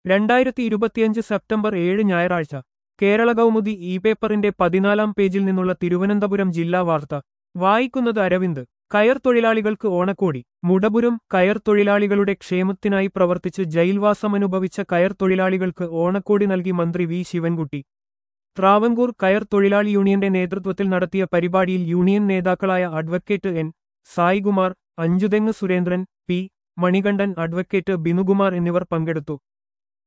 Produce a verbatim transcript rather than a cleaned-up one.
രണ്ടായിരത്തി ഇരുപത്തിയഞ്ച് സെപ്റ്റംബർ ഏഴ് ഞായറാഴ്ച കേരള കൗമുദി ഇ പേപ്പറിന്റെ പതിനാലാം പേജിൽ നിന്നുള്ള തിരുവനന്തപുരം ജില്ലാ വാർത്ത വായിക്കുന്നത് അരവിന്ദ്. കയർ തൊഴിലാളികൾക്ക് ഓണക്കോടി. മുടപുരം കയർ തൊഴിലാളികളുടെ ക്ഷേമത്തിനായി പ്രവർത്തിച്ച് ജയിൽവാസമനുഭവിച്ച കയർ തൊഴിലാളികൾക്ക് ഓണക്കോടി നൽകി മന്ത്രി വി ശിവൻകുട്ടി. ട്രാവൻകൂർ കയർ തൊഴിലാളി യൂണിയന്റെ നേതൃത്വത്തിൽ നടത്തിയ പരിപാടിയിൽ യൂണിയൻ നേതാക്കളായ advocate N Saikumar, Anchuthengu Surendran, P Manikandan, advocate Binukumar എന്നിവർ പങ്കെടുത്തു.